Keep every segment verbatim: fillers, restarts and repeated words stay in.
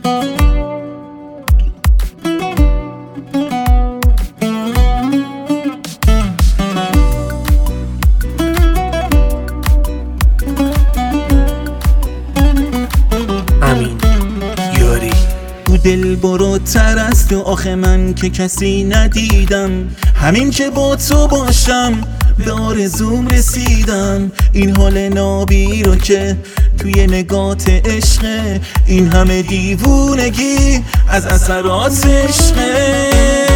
دل بروتر از تو آخه من که کسی ندیدم، همین که با تو باشم به آرزوم رسیدم. این حال نابی رو که توی نگات عشقه، این همه دیوونگی از اثرات عشقه.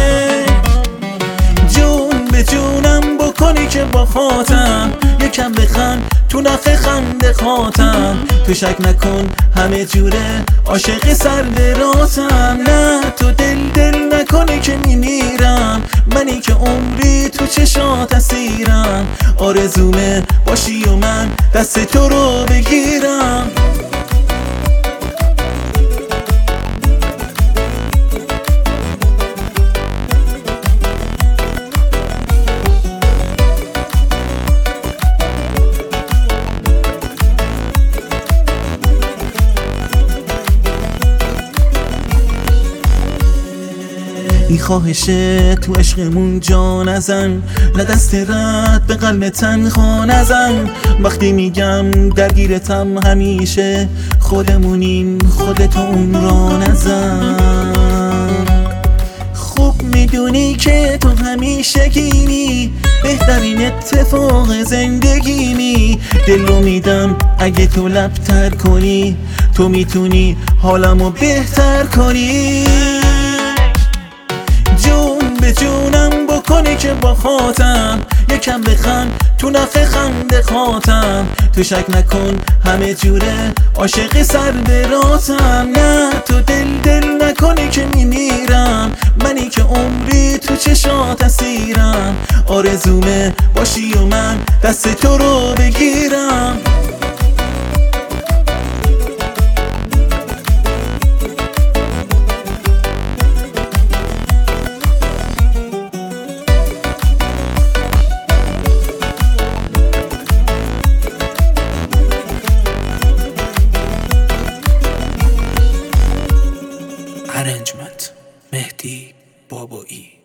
جون به جونم بکنی که با خاطم، یکم بخند تو نفه خنده خاطم. تو شک نکن همه جوره عاشق سرد راتم. نه تو دل دل نکنی که میمیرم، منی که عمری تو چشات اسیرم. آرزومه باشی و من دست تو رو بگیرم. این خواهشه تو عشقمون جا نزن، نه دست رد به قلب تنها نزن. وقتی میگم درگیرتم همیشه، خودمونیم خودتو اون را نزن. خوب میدونی که تو همیشه گینی، بهترین اتفاق زندگیمی. دل رو میدم اگه تو لب تر کنی، تو میتونی حالمو بهتر کنی. به جونم بکنی که با خاطم، یکم بخند تو نفه خنده خاطم. تو شک نکن همه جوره عاشق سرد راتم. نه تو دل دل نکنی که میمیرم، منی که عمری تو چشات اسیرم. آرزومه باشی و من دست تو رو بگیرم. Arrangement مهدی بابایی.